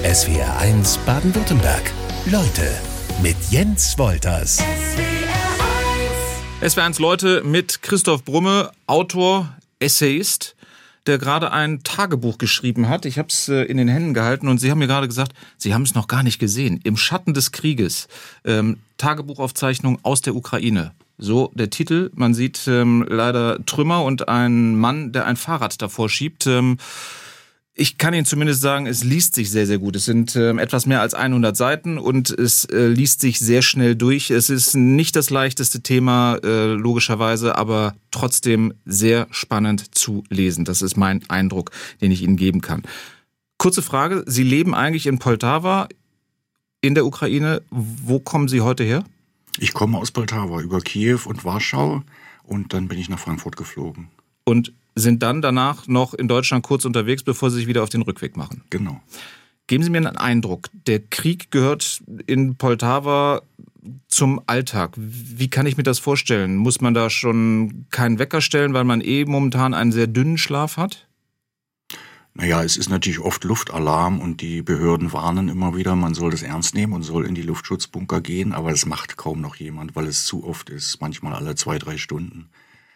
SWR1 Baden-Württemberg. Leute mit Jens Wolters. SWR1 Leute mit Christoph Brumme, Autor, Essayist, der gerade ein Tagebuch geschrieben hat. Ich habe es in den Händen gehalten und Sie haben mir gerade gesagt, Sie haben es noch gar nicht gesehen. Im Schatten des Krieges. Tagebuchaufzeichnung aus der Ukraine. So der Titel. Man sieht leider Trümmer und einen Mann, der ein Fahrrad davor schiebt. Ich kann Ihnen zumindest sagen, es liest sich sehr, sehr gut. Es sind etwas mehr als 100 Seiten und es liest sich sehr schnell durch. Es ist nicht das leichteste Thema, logischerweise, aber trotzdem sehr spannend zu lesen. Das ist mein Eindruck, den ich Ihnen geben kann. Kurze Frage, Sie leben eigentlich in Poltawa in der Ukraine. Wo kommen Sie heute her? Ich komme aus Poltawa über Kiew und Warschau und dann bin ich nach Frankfurt geflogen. Und sind dann danach noch in Deutschland kurz unterwegs, bevor Sie sich wieder auf den Rückweg machen. Genau. Geben Sie mir einen Eindruck. Der Krieg gehört in Poltawa zum Alltag. Wie kann ich mir das vorstellen? Muss man da schon keinen Wecker stellen, weil man momentan einen sehr dünnen Schlaf hat? Naja, es ist natürlich oft Luftalarm und die Behörden warnen immer wieder, man soll das ernst nehmen und soll in die Luftschutzbunker gehen, aber das macht kaum noch jemand, weil es zu oft ist, manchmal alle 2-3 Stunden.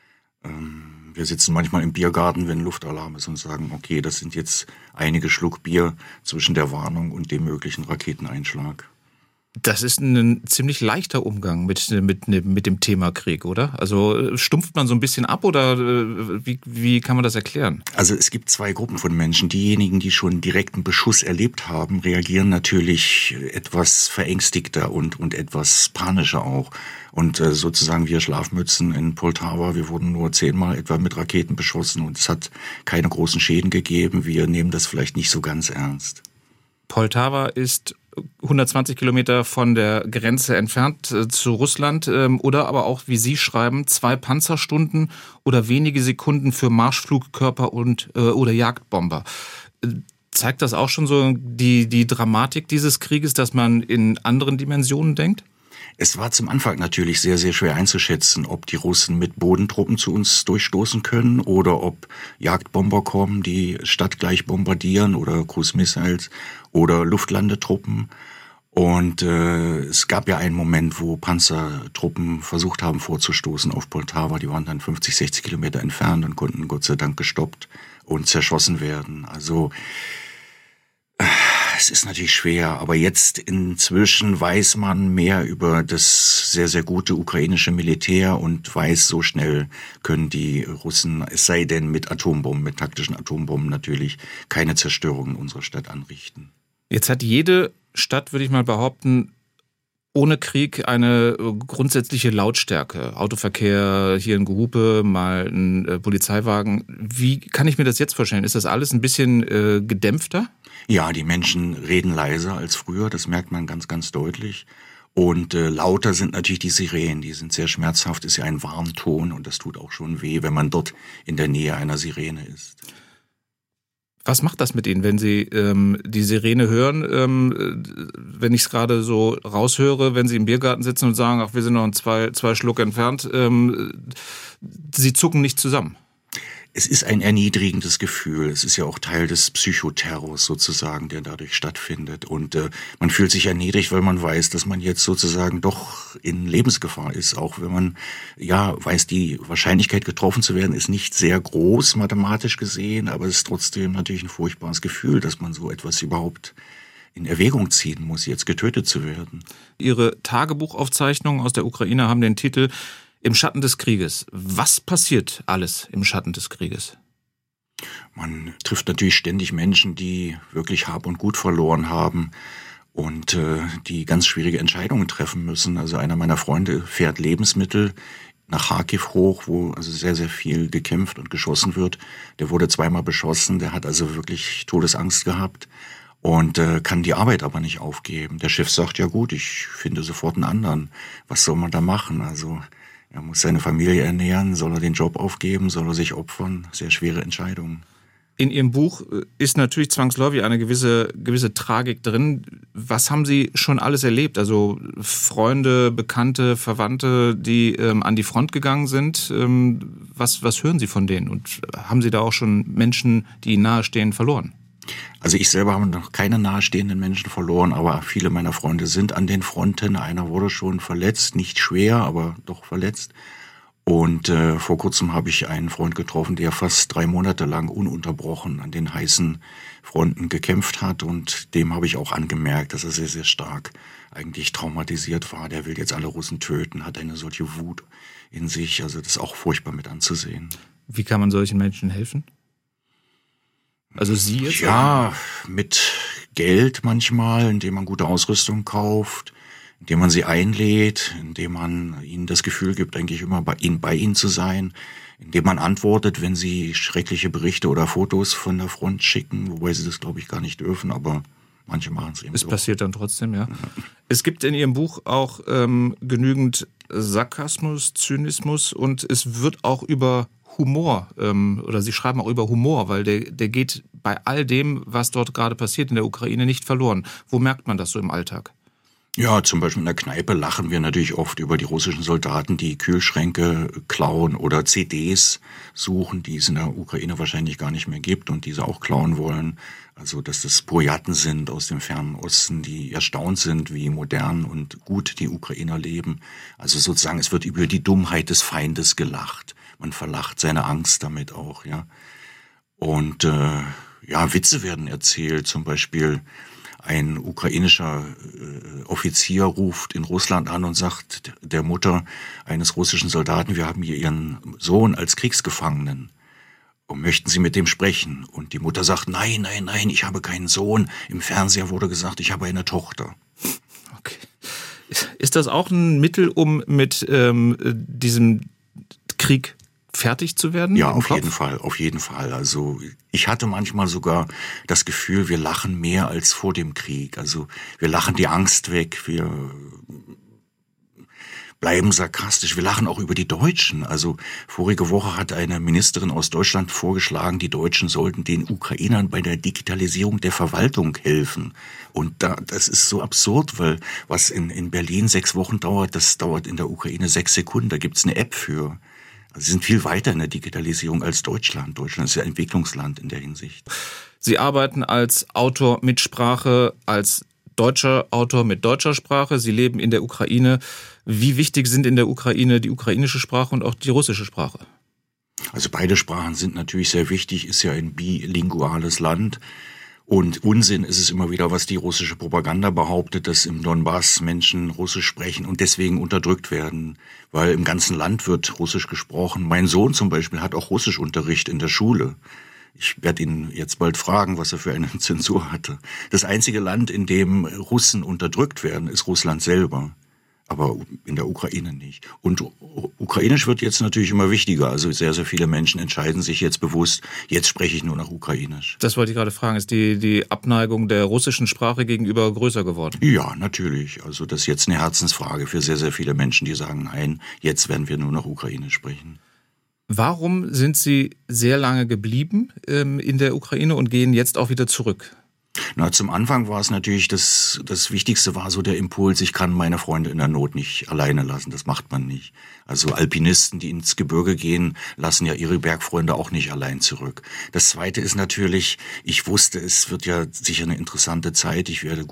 Wir sitzen manchmal im Biergarten, wenn Luftalarm ist und sagen, okay, das sind jetzt einige Schluck Bier zwischen der Warnung und dem möglichen Raketeneinschlag. Das ist ein ziemlich leichter Umgang mit dem Thema Krieg, oder? Also stumpft man so ein bisschen ab oder wie kann man das erklären? Also es gibt zwei Gruppen von Menschen. Diejenigen, die schon direkten Beschuss erlebt haben, reagieren natürlich etwas verängstigter und etwas panischer auch. Und sozusagen wir Schlafmützen in Poltawa, wir wurden nur 10-mal etwa mit Raketen beschossen und es hat keine großen Schäden gegeben. Wir nehmen das vielleicht nicht so ganz ernst. Poltawa ist 120 Kilometer von der Grenze entfernt zu Russland oder aber auch, wie Sie schreiben, 2 Panzerstunden oder wenige Sekunden für Marschflugkörper oder Jagdbomber. Zeigt das auch schon so die Dramatik dieses Krieges, dass man in anderen Dimensionen denkt? Es war zum Anfang natürlich sehr, sehr schwer einzuschätzen, ob die Russen mit Bodentruppen zu uns durchstoßen können oder ob Jagdbomber kommen, die Stadt gleich bombardieren oder Cruise Missiles oder Luftlandetruppen. Und es gab ja einen Moment, wo Panzertruppen versucht haben vorzustoßen auf Poltawa. Die waren dann 50, 60 Kilometer entfernt und konnten Gott sei Dank gestoppt und zerschossen werden. Also es ist natürlich schwer, aber jetzt inzwischen weiß man mehr über das sehr, sehr gute ukrainische Militär und weiß, so schnell können die Russen, es sei denn mit Atombomben, mit taktischen Atombomben natürlich, keine Zerstörung in unserer Stadt anrichten. Jetzt hat jede Stadt, würde ich mal behaupten, ohne Krieg eine grundsätzliche Lautstärke. Autoverkehr, hier ein Gehupe, mal ein Polizeiwagen. Wie kann ich mir das jetzt vorstellen? Ist das alles ein bisschen gedämpfter? Ja, die Menschen reden leiser als früher, das merkt man ganz, ganz deutlich. Und lauter sind natürlich die Sirenen, die sind sehr schmerzhaft, ist ja ein Warnton und das tut auch schon weh, wenn man dort in der Nähe einer Sirene ist. Was macht das mit Ihnen, wenn Sie die Sirene hören? Wenn ich es gerade so raushöre, wenn Sie im Biergarten sitzen und sagen, ach, wir sind noch zwei Schluck entfernt, Sie zucken nicht zusammen. Es ist ein erniedrigendes Gefühl. Es ist ja auch Teil des Psychoterrors sozusagen, der dadurch stattfindet. Und man fühlt sich erniedrigt, weil man weiß, dass man jetzt sozusagen doch in Lebensgefahr ist. Auch wenn man ja weiß, die Wahrscheinlichkeit getroffen zu werden ist nicht sehr groß mathematisch gesehen, aber es ist trotzdem natürlich ein furchtbares Gefühl, dass man so etwas überhaupt in Erwägung ziehen muss, jetzt getötet zu werden. Ihre Tagebuchaufzeichnungen aus der Ukraine haben den Titel Im Schatten des Krieges. Was passiert alles im Schatten des Krieges? Man trifft natürlich ständig Menschen, die wirklich Hab und Gut verloren haben und die ganz schwierige Entscheidungen treffen müssen. Also einer meiner Freunde fährt Lebensmittel nach Kharkiv hoch, wo also sehr, sehr viel gekämpft und geschossen wird. Der wurde 2-mal beschossen, der hat also wirklich Todesangst gehabt und kann die Arbeit aber nicht aufgeben. Der Chef sagt, ja gut, ich finde sofort einen anderen. Was soll man da machen? Also er muss seine Familie ernähren, soll er den Job aufgeben, soll er sich opfern? Sehr schwere Entscheidungen. In Ihrem Buch ist natürlich zwangsläufig eine gewisse Tragik drin. Was haben Sie schon alles erlebt? Also Freunde, Bekannte, Verwandte, die an die Front gegangen sind. Was hören Sie von denen? Und haben Sie da auch schon Menschen, die Ihnen nahestehen, verloren? Also ich selber habe noch keine nahestehenden Menschen verloren, aber viele meiner Freunde sind an den Fronten. Einer wurde schon verletzt, nicht schwer, aber doch verletzt. Und vor kurzem habe ich einen Freund getroffen, der fast 3 Monate lang ununterbrochen an den heißen Fronten gekämpft hat. Und dem habe ich auch angemerkt, dass er sehr, sehr stark eigentlich traumatisiert war. Der will jetzt alle Russen töten, hat eine solche Wut in sich. Also das ist auch furchtbar mit anzusehen. Wie kann man solchen Menschen helfen? Also Sie jetzt? Ja, mit Geld manchmal, indem man gute Ausrüstung kauft, indem man sie einlädt, indem man ihnen das Gefühl gibt, eigentlich immer bei ihnen zu sein, indem man antwortet, wenn sie schreckliche Berichte oder Fotos von der Front schicken, wobei sie das, glaube ich, gar nicht dürfen, aber manche machen es eben Es so. passiert dann trotzdem, ja. Es gibt in Ihrem Buch auch genügend Sarkasmus, Zynismus und es wird auch über Humor, oder Sie schreiben auch über Humor, weil der geht bei all dem, was dort gerade passiert in der Ukraine, nicht verloren. Wo merkt man das so im Alltag? Ja, zum Beispiel in der Kneipe lachen wir natürlich oft über die russischen Soldaten, die Kühlschränke klauen oder CDs suchen, die es in der Ukraine wahrscheinlich gar nicht mehr gibt und diese auch klauen wollen. Also, dass das Burjaten sind aus dem fernen Osten, die erstaunt sind, wie modern und gut die Ukrainer leben. Also sozusagen, es wird über die Dummheit des Feindes gelacht. Man verlacht seine Angst damit auch, ja. Und ja, Witze werden erzählt, zum Beispiel ein ukrainischer Offizier ruft in Russland an und sagt der Mutter eines russischen Soldaten, wir haben hier Ihren Sohn als Kriegsgefangenen und möchten Sie mit dem sprechen? Und die Mutter sagt, nein, nein, nein, ich habe keinen Sohn. Im Fernseher wurde gesagt, ich habe eine Tochter. Okay. Ist das auch ein Mittel, um mit diesem Krieg fertig zu werden? Ja, auf jeden Fall. Also ich hatte manchmal sogar das Gefühl, wir lachen mehr als vor dem Krieg. Also wir lachen die Angst weg, wir bleiben sarkastisch, wir lachen auch über die Deutschen. Also vorige Woche hat eine Ministerin aus Deutschland vorgeschlagen, die Deutschen sollten den Ukrainern bei der Digitalisierung der Verwaltung helfen. Und das ist so absurd, weil was in Berlin 6 Wochen dauert, das dauert in der Ukraine 6 Sekunden. Da gibt's eine App für. Also sie sind viel weiter in der Digitalisierung als Deutschland. Deutschland ist ja ein Entwicklungsland in der Hinsicht. Sie arbeiten als Autor mit Sprache, als deutscher Autor mit deutscher Sprache. Sie leben in der Ukraine. Wie wichtig sind in der Ukraine die ukrainische Sprache und auch die russische Sprache? Also beide Sprachen sind natürlich sehr wichtig, ist ja ein bilinguales Land. Und Unsinn ist es immer wieder, was die russische Propaganda behauptet, dass im Donbass Menschen Russisch sprechen und deswegen unterdrückt werden, weil im ganzen Land wird Russisch gesprochen. Mein Sohn zum Beispiel hat auch Russischunterricht in der Schule. Ich werde ihn jetzt bald fragen, was er für eine Zensur hatte. Das einzige Land, in dem Russen unterdrückt werden, ist Russland selber. Aber in der Ukraine nicht. Und Ukrainisch wird jetzt natürlich immer wichtiger. Also sehr, sehr viele Menschen entscheiden sich jetzt bewusst, jetzt spreche ich nur noch Ukrainisch. Das wollte ich gerade fragen. Ist die Abneigung der russischen Sprache gegenüber größer geworden? Ja, natürlich. Also das ist jetzt eine Herzensfrage für sehr, sehr viele Menschen, die sagen, nein, jetzt werden wir nur noch Ukrainisch sprechen. Warum sind Sie sehr lange geblieben in der Ukraine und gehen jetzt auch wieder zurück? Na, zum Anfang war es natürlich, das Wichtigste war so der Impuls, ich kann meine Freunde in der Not nicht alleine lassen, das macht man nicht. Also Alpinisten, die ins Gebirge gehen, lassen ja ihre Bergfreunde auch nicht allein zurück. Das Zweite ist natürlich, ich wusste, es wird ja sicher eine interessante Zeit, ich werde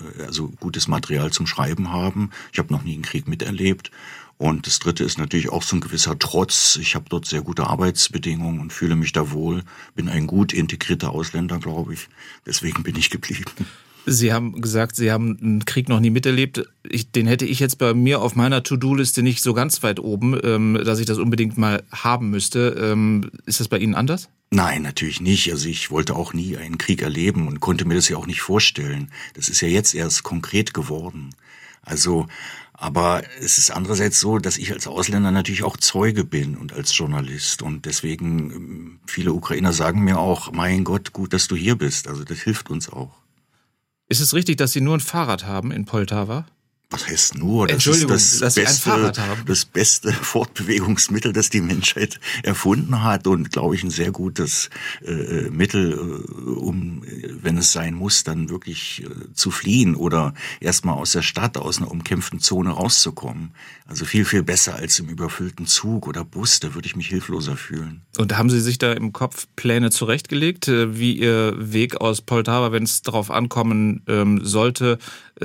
gutes Material zum Schreiben haben, ich habe noch nie einen Krieg miterlebt. Und das Dritte ist natürlich auch so ein gewisser Trotz. Ich habe dort sehr gute Arbeitsbedingungen und fühle mich da wohl. Bin ein gut integrierter Ausländer, glaube ich. Deswegen bin ich geblieben. Sie haben gesagt, Sie haben einen Krieg noch nie miterlebt. Den hätte ich jetzt bei mir auf meiner To-Do-Liste nicht so ganz weit oben, dass ich das unbedingt mal haben müsste. Ist das bei Ihnen anders? Nein, natürlich nicht. Also ich wollte auch nie einen Krieg erleben und konnte mir das ja auch nicht vorstellen. Das ist ja jetzt erst konkret geworden. Aber es ist andererseits so, dass ich als Ausländer natürlich auch Zeuge bin und als Journalist. Und deswegen, viele Ukrainer sagen mir auch, mein Gott, gut, dass du hier bist. Also das hilft uns auch. Ist es richtig, dass Sie nur ein Fahrrad haben in Poltawa? Was heißt nur? Das Entschuldigung, ist dass Sie ein Fahrrad haben. Das beste Fortbewegungsmittel, das die Menschheit erfunden hat und, glaube ich, ein sehr gutes Mittel, um, wenn es sein muss, dann wirklich zu fliehen oder erstmal aus der Stadt, aus einer umkämpften Zone rauszukommen. Also viel, viel besser als im überfüllten Zug oder Bus, da würde ich mich hilfloser fühlen. Und haben Sie sich da im Kopf Pläne zurechtgelegt, wie Ihr Weg aus Poltava, wenn es darauf ankommen sollte,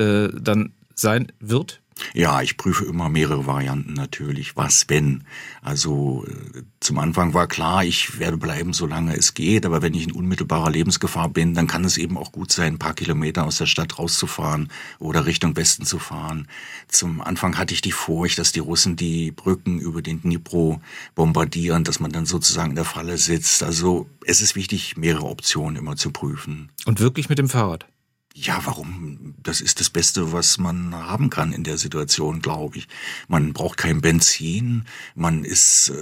dann sein wird? Ja, ich prüfe immer mehrere Varianten natürlich. Was, wenn? Also zum Anfang war klar, ich werde bleiben, solange es geht. Aber wenn ich in unmittelbarer Lebensgefahr bin, dann kann es eben auch gut sein, ein paar Kilometer aus der Stadt rauszufahren oder Richtung Westen zu fahren. Zum Anfang hatte ich die Furcht, dass die Russen die Brücken über den Dnipro bombardieren, dass man dann sozusagen in der Falle sitzt. Also es ist wichtig, mehrere Optionen immer zu prüfen. Und wirklich mit dem Fahrrad? Ja, warum? Das ist das Beste, was man haben kann in der Situation, glaube ich. Man braucht kein Benzin, man ist,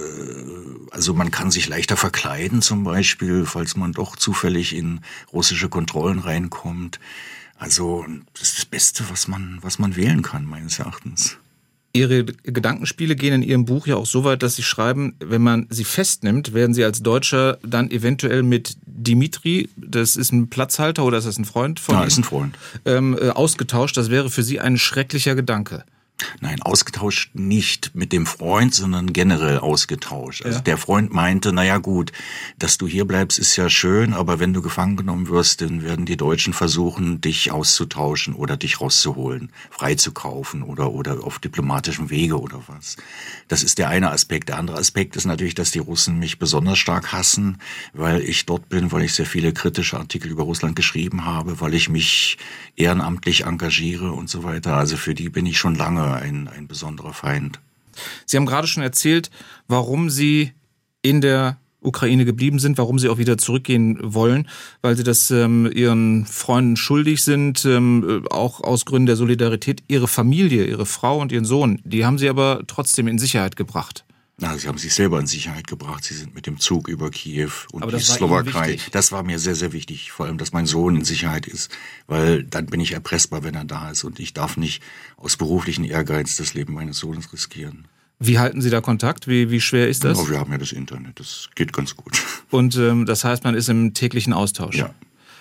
also man kann sich leichter verkleiden zum Beispiel, falls man doch zufällig in russische Kontrollen reinkommt. Also das ist das Beste, was man wählen kann, meines Erachtens. Ihre Gedankenspiele gehen in Ihrem Buch ja auch so weit, dass Sie schreiben, wenn man Sie festnimmt, werden Sie als Deutscher dann eventuell mit Dimitri, das ist ein Platzhalter oder ist das ein Freund von Ihnen? Ja, ist ein Freund. Ausgetauscht. Das wäre für Sie ein schrecklicher Gedanke. Nein, ausgetauscht nicht mit dem Freund, sondern generell ausgetauscht. Also Ja. Der Freund meinte, naja gut, dass du hier bleibst, ist ja schön, aber wenn du gefangen genommen wirst, dann werden die Deutschen versuchen, dich auszutauschen oder dich rauszuholen, freizukaufen oder auf diplomatischem Wege oder was. Das ist der eine Aspekt. Der andere Aspekt ist natürlich, dass die Russen mich besonders stark hassen, weil ich dort bin, weil ich sehr viele kritische Artikel über Russland geschrieben habe, weil ich mich ehrenamtlich engagiere und so weiter. Also für die bin ich schon lange ein besonderer Feind. Sie haben gerade schon erzählt, warum Sie in der Ukraine geblieben sind, warum Sie auch wieder zurückgehen wollen, weil Sie das Ihren Freunden schuldig sind, auch aus Gründen der Solidarität. Ihre Familie, Ihre Frau und Ihren Sohn, die haben Sie aber trotzdem in Sicherheit gebracht. Na, sie haben sich selber in Sicherheit gebracht. Sie sind mit dem Zug über Kiew und Aber die das war Slowakei. Ihnen wichtig. Das war mir sehr, sehr wichtig. Vor allem, dass mein Sohn in Sicherheit ist. Weil dann bin ich erpressbar, wenn er da ist. Und ich darf nicht aus beruflichen Ehrgeiz das Leben meines Sohnes riskieren. Wie halten Sie da Kontakt? Wie schwer ist das? Aber wir haben ja das Internet. Das geht ganz gut. Und das heißt, man ist im täglichen Austausch. Ja.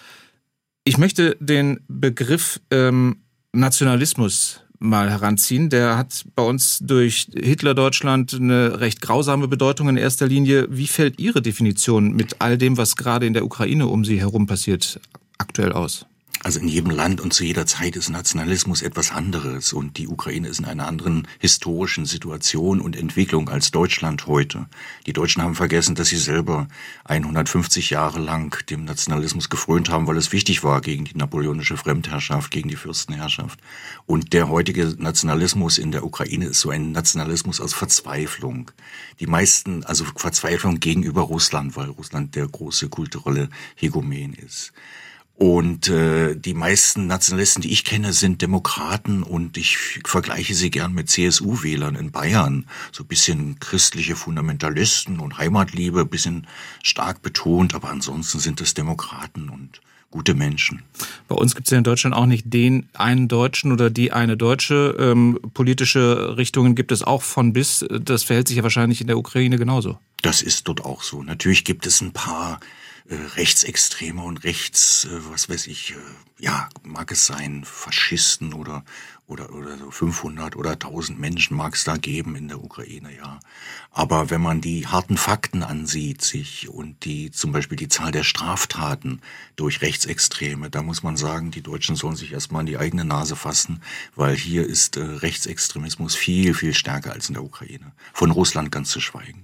Ich möchte den Begriff Nationalismus mal heranziehen. Der hat bei uns durch Hitler-Deutschland eine recht grausame Bedeutung in erster Linie. Wie fällt Ihre Definition mit all dem, was gerade in der Ukraine um Sie herum passiert, aktuell aus? Also in jedem Land und zu jeder Zeit ist Nationalismus etwas anderes und die Ukraine ist in einer anderen historischen Situation und Entwicklung als Deutschland heute. Die Deutschen haben vergessen, dass sie selber 150 Jahre lang dem Nationalismus gefrönt haben, weil es wichtig war gegen die napoleonische Fremdherrschaft, gegen die Fürstenherrschaft. Und der heutige Nationalismus in der Ukraine ist so ein Nationalismus aus Verzweiflung. Die meisten, also Verzweiflung gegenüber Russland, weil Russland der große kulturelle Hegemonen ist. Und die meisten Nationalisten, die ich kenne, sind Demokraten und ich vergleiche sie gern mit CSU-Wählern in Bayern. So ein bisschen christliche Fundamentalisten und Heimatliebe, ein bisschen stark betont, aber ansonsten sind es Demokraten und gute Menschen. Bei uns gibt es ja in Deutschland auch nicht den einen Deutschen oder die eine Deutsche. Politische Richtungen gibt es auch von bis. Das verhält sich ja wahrscheinlich in der Ukraine genauso. Das ist dort auch so. Natürlich gibt es ein paar Rechtsextreme und was weiß ich, ja, mag es sein, Faschisten oder so 500 oder 1000 Menschen mag es da geben in der Ukraine, ja. Aber wenn man die harten Fakten ansieht sich und zum Beispiel die Zahl der Straftaten durch Rechtsextreme, da muss man sagen, die Deutschen sollen sich erstmal an die eigene Nase fassen, weil hier ist Rechtsextremismus viel, viel stärker als in der Ukraine. Von Russland ganz zu schweigen.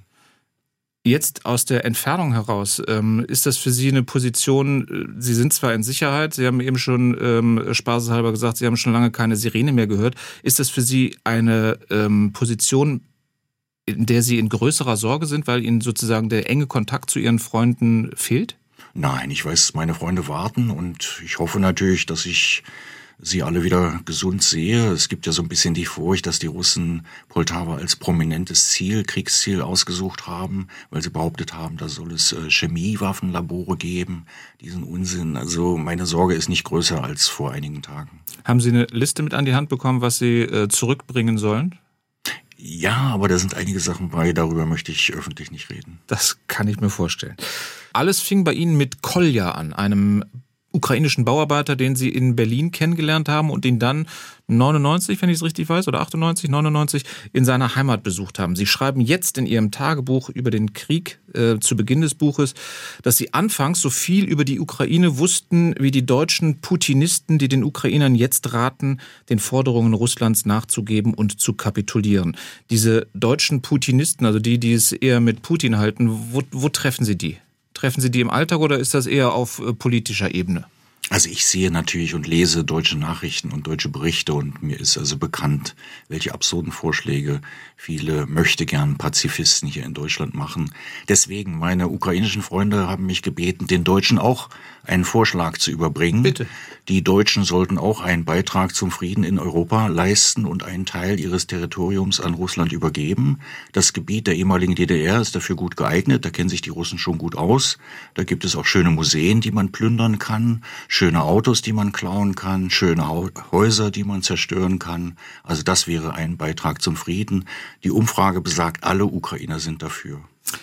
Jetzt aus der Entfernung heraus, ist das für Sie eine Position, Sie sind zwar in Sicherheit, Sie haben eben schon spaßeshalber gesagt, Sie haben schon lange keine Sirene mehr gehört. Ist das für Sie eine Position, in der Sie in größerer Sorge sind, weil Ihnen sozusagen der enge Kontakt zu Ihren Freunden fehlt? Nein, ich weiß, meine Freunde warten und ich hoffe natürlich, dass ich sie alle wieder gesund sehe. Es gibt ja so ein bisschen die Furcht, dass die Russen Poltawa als prominentes Ziel, Kriegsziel ausgesucht haben, weil sie behauptet haben, da soll es Chemiewaffenlabore geben. Diesen Unsinn. Also meine Sorge ist nicht größer als vor einigen Tagen. Haben Sie eine Liste mit an die Hand bekommen, was Sie zurückbringen sollen? Ja, aber da sind einige Sachen bei, darüber möchte ich öffentlich nicht reden. Das kann ich mir vorstellen. Alles fing bei Ihnen mit Kolja an, einem ukrainischen Bauarbeiter, den Sie in Berlin kennengelernt haben und ihn dann 99, wenn ich es richtig weiß, oder 98, 99 in seiner Heimat besucht haben. Sie schreiben jetzt in Ihrem Tagebuch über den Krieg zu Beginn des Buches, dass Sie anfangs so viel über die Ukraine wussten wie die deutschen Putinisten, die den Ukrainern jetzt raten, den Forderungen Russlands nachzugeben und zu kapitulieren. Diese deutschen Putinisten, also die es eher mit Putin halten, wo treffen Sie die? Treffen Sie die im Alltag oder ist das eher auf politischer Ebene? Also ich sehe natürlich und lese deutsche Nachrichten und deutsche Berichte und mir ist also bekannt, welche absurden Vorschläge viele möchtegern Pazifisten hier in Deutschland machen. Deswegen, meine ukrainischen Freunde haben mich gebeten, den Deutschen auch einen Vorschlag zu überbringen. Bitte. Die Deutschen sollten auch einen Beitrag zum Frieden in Europa leisten und einen Teil ihres Territoriums an Russland übergeben. Das Gebiet der ehemaligen DDR ist dafür gut geeignet, da kennen sich die Russen schon gut aus. Da gibt es auch schöne Museen, die man plündern kann, schöne Autos, die man klauen kann, schöne Häuser, die man zerstören kann. Also das wäre ein Beitrag zum Frieden. Die Umfrage besagt, alle Ukrainer sind dafür.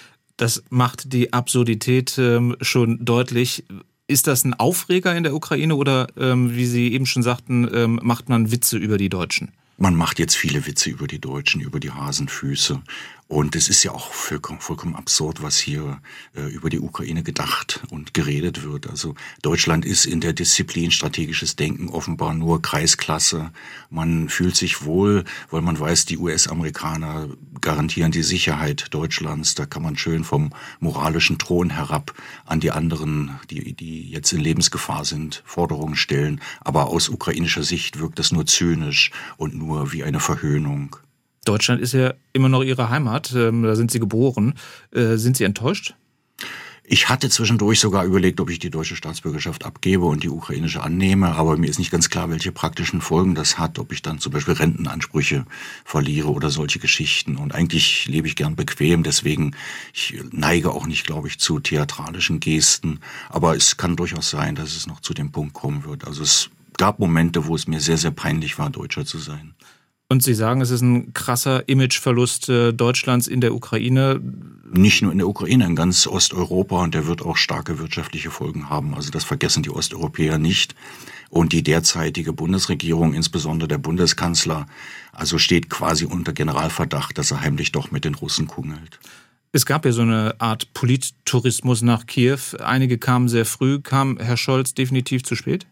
Das macht die Absurdität schon deutlich. Ist das ein Aufreger in der Ukraine oder, wie Sie eben schon sagten, macht man Witze über die Deutschen? Man macht jetzt viele Witze über die Deutschen, über die Hasenfüße. Und es ist ja auch vollkommen absurd, was hier über die Ukraine gedacht und geredet wird. Also Deutschland ist in der Disziplin strategisches Denken offenbar nur Kreisklasse. Man fühlt sich wohl, weil man weiß, die US-Amerikaner garantieren die Sicherheit Deutschlands. Da kann man schön vom moralischen Thron herab an die anderen, die jetzt in Lebensgefahr sind, Forderungen stellen. Aber aus ukrainischer Sicht wirkt das nur zynisch und nur wie eine Verhöhnung. Deutschland ist ja immer noch Ihre Heimat, da sind Sie geboren. Sind Sie enttäuscht? Ich hatte zwischendurch sogar überlegt, ob ich die deutsche Staatsbürgerschaft abgebe und die ukrainische annehme, aber mir ist nicht ganz klar, welche praktischen Folgen das hat, ob ich dann zum Beispiel Rentenansprüche verliere oder solche Geschichten. Und eigentlich lebe ich gern bequem, deswegen ich neige auch nicht, glaube ich, zu theatralischen Gesten. Aber es kann durchaus sein, dass es noch zu dem Punkt kommen wird. Also es gab Momente, wo es mir sehr, sehr peinlich war, Deutscher zu sein. Und Sie sagen, es ist ein krasser Imageverlust Deutschlands in der Ukraine. Nicht nur in der Ukraine, in ganz Osteuropa, und der wird auch starke wirtschaftliche Folgen haben. Also das vergessen die Osteuropäer nicht. Und die derzeitige Bundesregierung, insbesondere der Bundeskanzler, also steht quasi unter Generalverdacht, dass er heimlich doch mit den Russen kungelt. Es gab ja so eine Art Polittourismus nach Kiew. Einige kamen sehr früh. Kam Herr Scholz definitiv zu spät?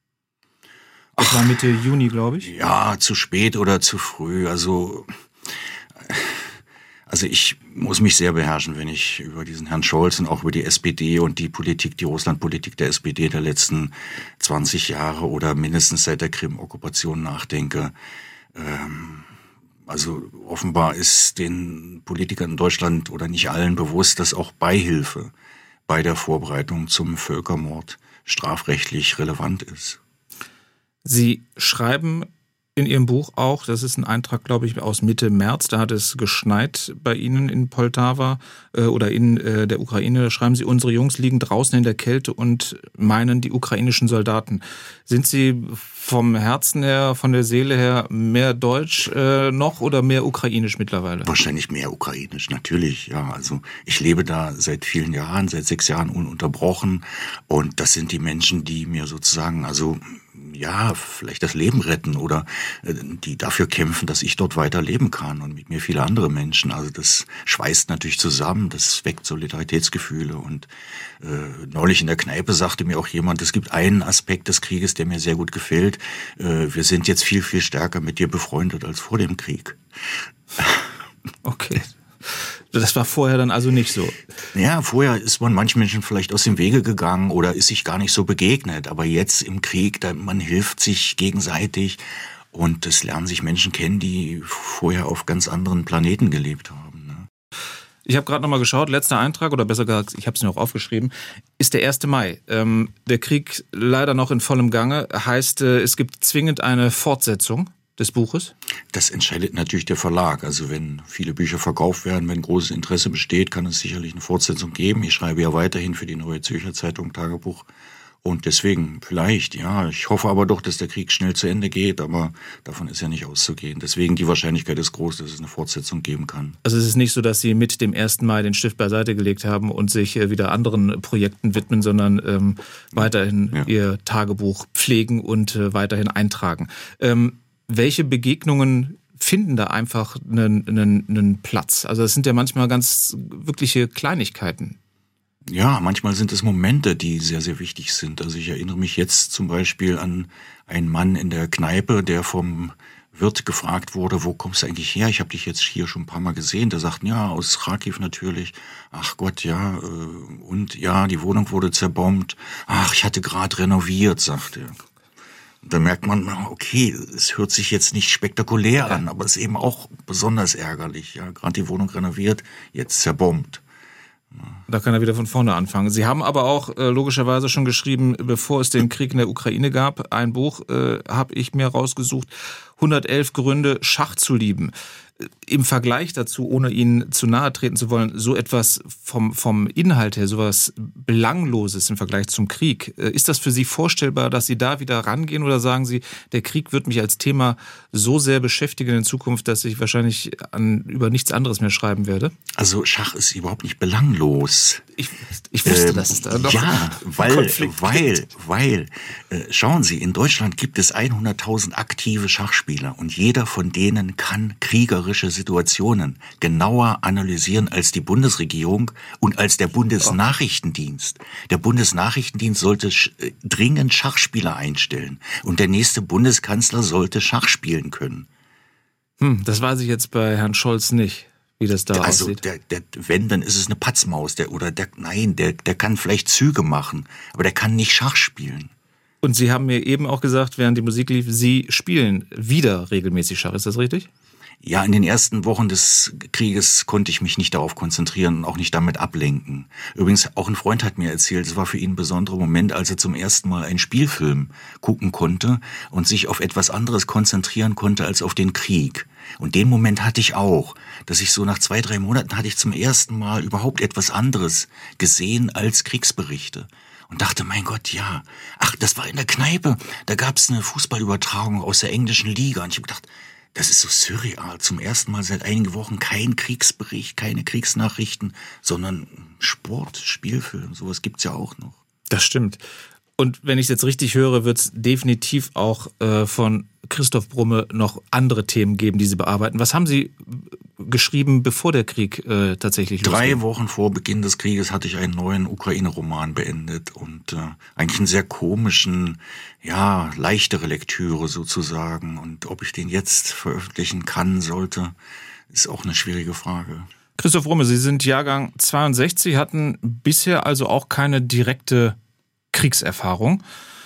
Das war Mitte Juni, glaube ich. Ja, zu spät oder zu früh. Also ich muss mich sehr beherrschen, wenn ich über diesen Herrn Scholz und auch über die SPD und die Politik, die Russlandpolitik der SPD der letzten 20 Jahre oder mindestens seit der Krim-Okkupation nachdenke. Also offenbar ist den Politikern in Deutschland oder nicht allen bewusst, dass auch Beihilfe bei der Vorbereitung zum Völkermord strafrechtlich relevant ist. Sie schreiben in Ihrem Buch auch, das ist ein Eintrag, glaube ich, aus Mitte März, da hat es geschneit bei Ihnen in Poltawa oder in der Ukraine. Da schreiben Sie, unsere Jungs liegen draußen in der Kälte und meinen die ukrainischen Soldaten. Sind Sie vom Herzen her, von der Seele her mehr deutsch noch oder mehr ukrainisch mittlerweile? Wahrscheinlich mehr ukrainisch, natürlich, ja. Also ich lebe da seit vielen Jahren, seit 6 Jahren ununterbrochen und das sind die Menschen, die mir sozusagen, also ja, vielleicht das Leben retten oder die dafür kämpfen, dass ich dort weiter leben kann und mit mir viele andere Menschen. Also das schweißt natürlich zusammen, das weckt Solidaritätsgefühle und neulich in der Kneipe sagte mir auch jemand, es gibt einen Aspekt des Krieges, der mir sehr gut gefällt. Wir sind jetzt viel, viel stärker mit dir befreundet als vor dem Krieg. Okay. Das war vorher dann also nicht so? Ja, vorher ist man manchen Menschen vielleicht aus dem Wege gegangen oder ist sich gar nicht so begegnet. Aber jetzt im Krieg, man hilft sich gegenseitig und es lernen sich Menschen kennen, die vorher auf ganz anderen Planeten gelebt haben. Ne? Ich habe gerade nochmal geschaut, letzter Eintrag, oder besser gesagt, ich habe es mir auch aufgeschrieben, ist der 1. Mai. Der Krieg leider noch in vollem Gange, heißt, es gibt zwingend eine Fortsetzung des Buches? Das entscheidet natürlich der Verlag. Also wenn viele Bücher verkauft werden, wenn großes Interesse besteht, kann es sicherlich eine Fortsetzung geben. Ich schreibe ja weiterhin für die Neue Zürcher Zeitung Tagebuch. Und deswegen vielleicht, ja. Ich hoffe aber doch, dass der Krieg schnell zu Ende geht, aber davon ist ja nicht auszugehen. Deswegen die Wahrscheinlichkeit ist groß, dass es eine Fortsetzung geben kann. Also es ist nicht so, dass Sie mit dem 1. Mai den Stift beiseite gelegt haben und sich wieder anderen Projekten widmen, sondern weiterhin Ihr Tagebuch pflegen und weiterhin eintragen. Welche Begegnungen finden da einfach einen Platz? Also das sind ja manchmal ganz wirkliche Kleinigkeiten. Ja, manchmal sind es Momente, die sehr, sehr wichtig sind. Also ich erinnere mich jetzt zum Beispiel an einen Mann in der Kneipe, der vom Wirt gefragt wurde, wo kommst du eigentlich her? Ich habe dich jetzt hier schon ein paar Mal gesehen. Der sagt, ja, aus Kharkiv natürlich. Ach Gott, ja, und ja, die Wohnung wurde zerbombt. Ach, ich hatte gerade renoviert, sagt er. Da merkt man, okay, es hört sich jetzt nicht spektakulär an, aber es ist eben auch besonders ärgerlich. Ja, gerade die Wohnung renoviert, jetzt zerbombt. Da kann er wieder von vorne anfangen. Sie haben aber auch logischerweise schon geschrieben, bevor es den Krieg in der Ukraine gab, ein Buch habe ich mir rausgesucht, 111 Gründe, Schach zu lieben. Im Vergleich dazu, ohne Ihnen zu nahe treten zu wollen, so etwas vom Inhalt her, sowas Belangloses im Vergleich zum Krieg. Ist das für Sie vorstellbar, dass Sie da wieder rangehen, oder sagen Sie, der Krieg wird mich als Thema so sehr beschäftigen in Zukunft, dass ich wahrscheinlich über nichts anderes mehr schreiben werde? Also Schach ist überhaupt nicht belanglos. Ich wusste, dass es da noch weil, schauen Sie, in Deutschland gibt es 100.000 aktive Schachspieler und jeder von denen kann kriegerische Situationen genauer analysieren als die Bundesregierung und als der Bundesnachrichtendienst. Der Bundesnachrichtendienst sollte dringend Schachspieler einstellen und der nächste Bundeskanzler sollte Schach spielen können. Das weiß ich jetzt bei Herrn Scholz nicht, wie das da aussieht. Also wenn, dann ist es eine Patzmaus. Der kann vielleicht Züge machen, aber der kann nicht Schach spielen. Und Sie haben mir eben auch gesagt, während die Musik lief, Sie spielen wieder regelmäßig Schach. Ist das richtig? Ja, in den ersten Wochen des Krieges konnte ich mich nicht darauf konzentrieren und auch nicht damit ablenken. Übrigens, auch ein Freund hat mir erzählt, es war für ihn ein besonderer Moment, als er zum ersten Mal einen Spielfilm gucken konnte und sich auf etwas anderes konzentrieren konnte als auf den Krieg. Und den Moment hatte ich auch, dass ich so nach 2-3 Monaten hatte ich zum ersten Mal überhaupt etwas anderes gesehen als Kriegsberichte. Und dachte, mein Gott, ja. Ach, das war in der Kneipe. Da gab's eine Fußballübertragung aus der englischen Liga. Und ich habe gedacht, das ist so surreal. Zum ersten Mal seit einigen Wochen kein Kriegsbericht, keine Kriegsnachrichten, sondern Sport, Spielfilm. Sowas gibt's ja auch noch. Das stimmt. Und wenn ich es jetzt richtig höre, wird es definitiv auch von Christoph Brumme noch andere Themen geben, die Sie bearbeiten. Was haben Sie geschrieben, bevor der Krieg tatsächlich losging? 3 Wochen vor Beginn des Krieges hatte ich einen neuen Ukraine-Roman beendet und eigentlich einen sehr komischen, ja, leichtere Lektüre sozusagen. Und ob ich den jetzt veröffentlichen kann, sollte, ist auch eine schwierige Frage. Christoph Brumme, Sie sind Jahrgang 62, hatten bisher also auch keine direkte Kriegserfahrung.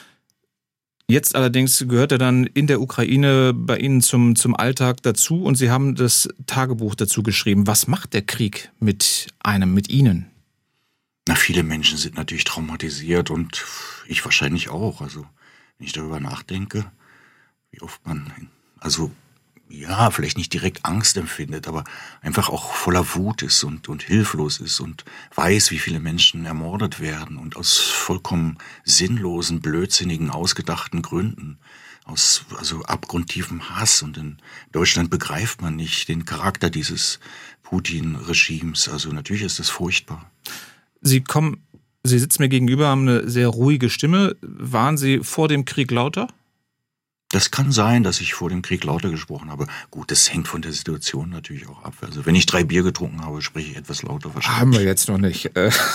Jetzt allerdings gehört er dann in der Ukraine bei Ihnen zum Alltag dazu und Sie haben das Tagebuch dazu geschrieben. Was macht der Krieg mit Ihnen? Na, viele Menschen sind natürlich traumatisiert und ich wahrscheinlich auch. Also, wenn ich darüber nachdenke, wie oft man, also ja, vielleicht nicht direkt Angst empfindet, aber einfach auch voller Wut ist und hilflos ist und weiß, wie viele Menschen ermordet werden und aus vollkommen sinnlosen, blödsinnigen, ausgedachten Gründen, aus also abgrundtiefem Hass. Und in Deutschland begreift man nicht den Charakter dieses Putin-Regimes. Also natürlich ist das furchtbar. Sie sitzen mir gegenüber, haben eine sehr ruhige Stimme. Waren Sie vor dem Krieg lauter? Das kann sein, dass ich vor dem Krieg lauter gesprochen habe. Gut, das hängt von der Situation natürlich auch ab. Also wenn ich 3 Bier getrunken habe, spreche ich etwas lauter wahrscheinlich. Haben wir jetzt noch nicht.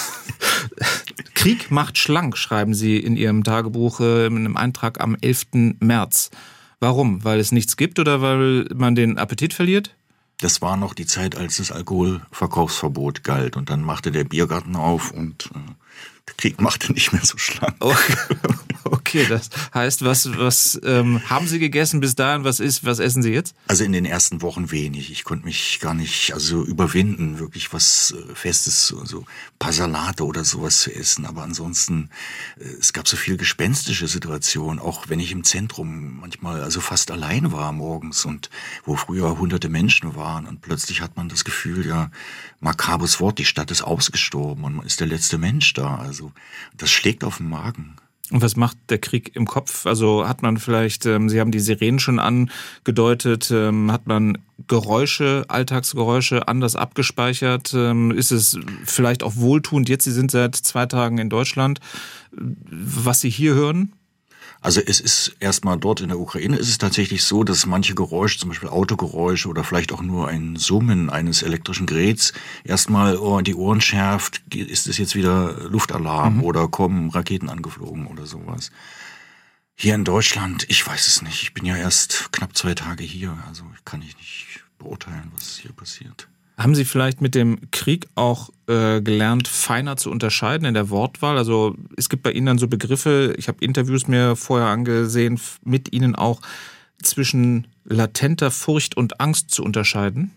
Krieg macht schlank, schreiben Sie in Ihrem Tagebuch in einem Eintrag am 11. März. Warum? Weil es nichts gibt oder weil man den Appetit verliert? Das war noch die Zeit, als das Alkoholverkaufsverbot galt. Und dann machte der Biergarten auf und Der Krieg machte nicht mehr so schlank. Okay, das heißt, was haben Sie gegessen bis dahin? Was essen Sie jetzt? Also in den ersten Wochen wenig. Ich konnte mich gar nicht überwinden, wirklich was Festes, so ein paar Salate oder sowas zu essen. Aber ansonsten, es gab so viel gespenstische Situationen, auch wenn ich im Zentrum manchmal fast allein war morgens und wo früher hunderte Menschen waren und plötzlich hat man das Gefühl, ja, makabres Wort, die Stadt ist ausgestorben und man ist der letzte Mensch da. Also das schlägt auf den Magen. Und was macht der Krieg im Kopf? Also hat man vielleicht, Sie haben die Sirenen schon angedeutet, hat man Geräusche, Alltagsgeräusche anders abgespeichert? Ist es vielleicht auch wohltuend jetzt, Sie sind seit 2 Tagen in Deutschland, was Sie hier hören? Also es ist erstmal dort in der Ukraine ist es tatsächlich so, dass manche Geräusche, zum Beispiel Autogeräusche oder vielleicht auch nur ein Summen eines elektrischen Geräts, erstmal die Ohren schärft, ist es jetzt wieder Luftalarm oder kommen Raketen angeflogen oder sowas. Hier in Deutschland, ich weiß es nicht, ich bin ja erst knapp 2 Tage hier, also kann ich nicht beurteilen, was hier passiert. Haben Sie vielleicht mit dem Krieg auch gelernt, feiner zu unterscheiden in der Wortwahl? Also es gibt bei Ihnen dann so Begriffe, ich habe Interviews mir vorher angesehen, mit Ihnen auch zwischen latenter Furcht und Angst zu unterscheiden?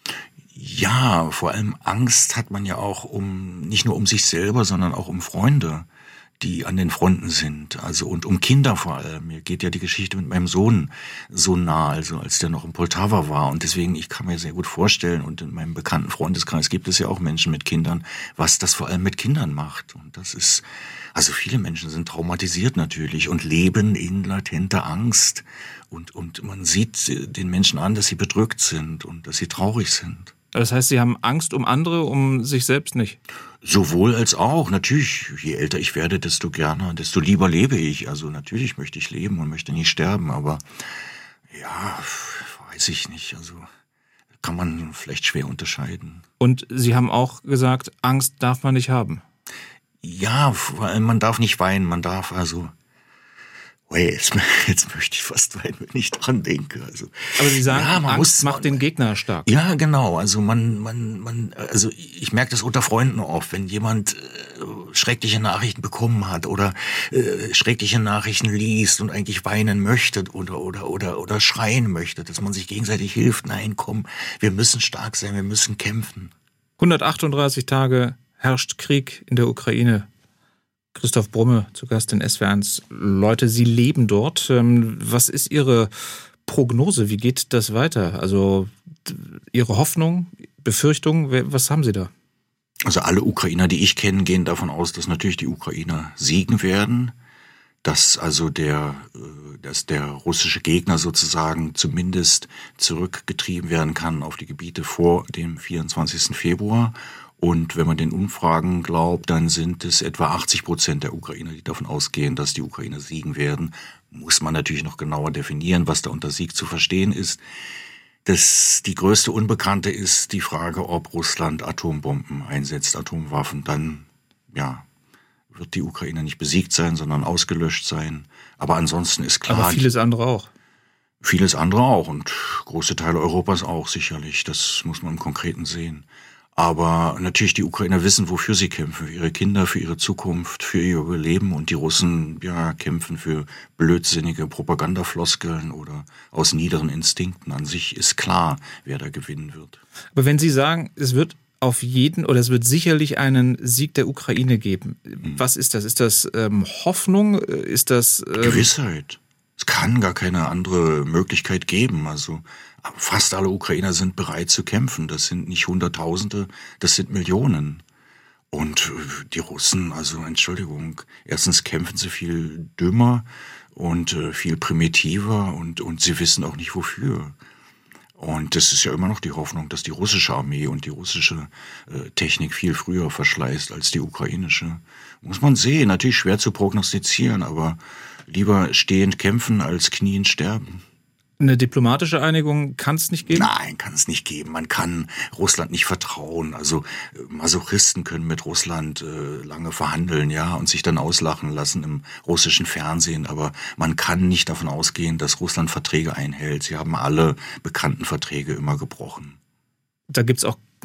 Ja, vor allem Angst hat man ja auch nicht nur um sich selber, sondern auch um Freunde, die an den Fronten sind, und um Kinder vor allem. Mir geht ja die Geschichte mit meinem Sohn so nah, als der noch in Poltawa war und deswegen, ich kann mir sehr gut vorstellen und in meinem bekannten Freundeskreis gibt es ja auch Menschen mit Kindern, was das vor allem mit Kindern macht und das ist, viele Menschen sind traumatisiert natürlich und leben in latenter Angst und man sieht den Menschen an, dass sie bedrückt sind und dass sie traurig sind. Das heißt, Sie haben Angst um andere, um sich selbst nicht? Sowohl als auch. Natürlich, je älter ich werde, desto lieber lebe ich. Also natürlich möchte ich leben und möchte nicht sterben, aber ja, weiß ich nicht. Kann man vielleicht schwer unterscheiden. Und Sie haben auch gesagt, Angst darf man nicht haben. Ja, vor allem man darf nicht weinen, man darf jetzt möchte ich fast weinen, wenn ich dran denke. Aber Sie sagen, ja, Angst macht den Gegner stark. Ja, genau. Ich merke das unter Freunden oft, wenn jemand schreckliche Nachrichten bekommen hat oder schreckliche Nachrichten liest und eigentlich weinen möchte oder schreien möchte, dass man sich gegenseitig hilft. Nein, komm, wir müssen stark sein, wir müssen kämpfen. 138 Tage herrscht Krieg in der Ukraine. Christoph Brumme zu Gast in SWR1. Leute, Sie leben dort. Was ist Ihre Prognose? Wie geht das weiter? Also Ihre Hoffnung, Befürchtung, was haben Sie da? Also alle Ukrainer, die ich kenne, gehen davon aus, dass natürlich die Ukrainer siegen werden, dass der russische Gegner sozusagen zumindest zurückgetrieben werden kann auf die Gebiete vor dem 24. Februar. Und wenn man den Umfragen glaubt, dann sind es etwa 80% der Ukrainer, die davon ausgehen, dass die Ukrainer siegen werden. Muss man natürlich noch genauer definieren, was da unter Sieg zu verstehen ist. Die größte Unbekannte ist die Frage, ob Russland Atombomben einsetzt, Atomwaffen. Dann, wird die Ukraine nicht besiegt sein, sondern ausgelöscht sein. Aber ansonsten ist klar. Aber vieles andere auch. Vieles andere auch und große Teile Europas auch sicherlich. Das muss man im Konkreten sehen. Aber natürlich, die Ukrainer wissen, wofür sie kämpfen. Für ihre Kinder, für ihre Zukunft, für ihr Überleben. Und die Russen, kämpfen für blödsinnige Propagandafloskeln oder aus niederen Instinkten. An sich ist klar, wer da gewinnen wird. Aber wenn Sie sagen, es wird es wird sicherlich einen Sieg der Ukraine geben. Was ist das? Ist das Hoffnung? Ist das Gewissheit. Es kann gar keine andere Möglichkeit geben. Fast alle Ukrainer sind bereit zu kämpfen. Das sind nicht Hunderttausende, das sind Millionen. Und die Russen, Entschuldigung, erstens kämpfen sie viel dümmer und viel primitiver und sie wissen auch nicht wofür. Und das ist ja immer noch die Hoffnung, dass die russische Armee und die russische Technik viel früher verschleißt als die ukrainische. Muss man sehen, natürlich schwer zu prognostizieren, aber lieber stehend kämpfen als kniend sterben. Eine diplomatische Einigung kann es nicht geben? Nein, kann es nicht geben. Man kann Russland nicht vertrauen. Masochisten können mit Russland lange verhandeln, und sich dann auslachen lassen im russischen Fernsehen. Aber man kann nicht davon ausgehen, dass Russland Verträge einhält. Sie haben alle bekannten Verträge immer gebrochen. Da gibt's auch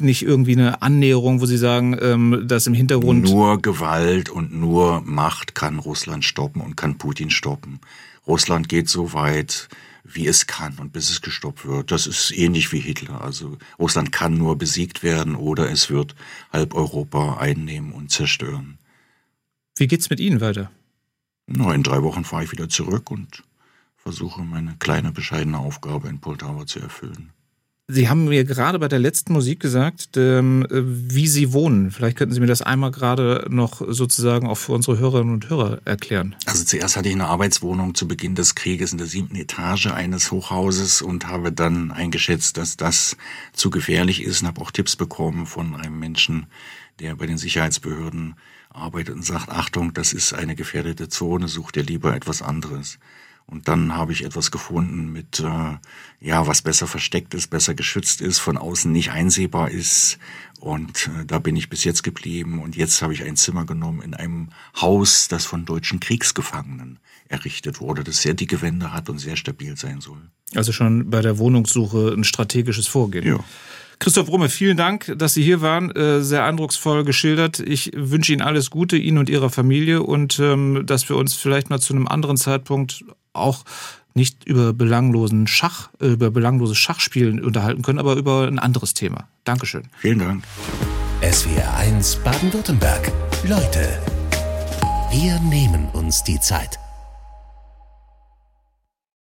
nicht irgendwie eine Annäherung, wo Sie sagen, dass im Hintergrund... Nur Gewalt und nur Macht kann Russland stoppen und kann Putin stoppen. Russland geht so weit, wie es kann und bis es gestoppt wird. Das ist ähnlich wie Hitler. Also Russland kann nur besiegt werden oder es wird halb Europa einnehmen und zerstören. Wie geht's mit Ihnen weiter? In 3 Wochen fahre ich wieder zurück und versuche meine kleine, bescheidene Aufgabe in Poltawa zu erfüllen. Sie haben mir gerade bei der letzten Musik gesagt, wie Sie wohnen. Vielleicht könnten Sie mir das einmal gerade noch sozusagen auch für unsere Hörerinnen und Hörer erklären. Also zuerst hatte ich eine Arbeitswohnung zu Beginn des Krieges in der 7. Etage eines Hochhauses und habe dann eingeschätzt, dass das zu gefährlich ist und habe auch Tipps bekommen von einem Menschen, der bei den Sicherheitsbehörden arbeitet und sagt, Achtung, das ist eine gefährdete Zone, such dir lieber etwas anderes. Und dann habe ich etwas gefunden mit, was besser versteckt ist, besser geschützt ist, von außen nicht einsehbar ist. Und da bin ich bis jetzt geblieben. Und jetzt habe ich ein Zimmer genommen in einem Haus, das von deutschen Kriegsgefangenen errichtet wurde, das sehr dicke Wände hat und sehr stabil sein soll. Also schon bei der Wohnungssuche ein strategisches Vorgehen. Ja. Christoph Brumme, vielen Dank, dass Sie hier waren. Sehr eindrucksvoll geschildert. Ich wünsche Ihnen alles Gute, Ihnen und Ihrer Familie, und dass wir uns vielleicht mal zu einem anderen Zeitpunkt auch nicht über belangloses Schachspielen unterhalten können, aber über ein anderes Thema. Dankeschön. Vielen Dank. SWR 1 Baden-Württemberg. Leute, wir nehmen uns die Zeit.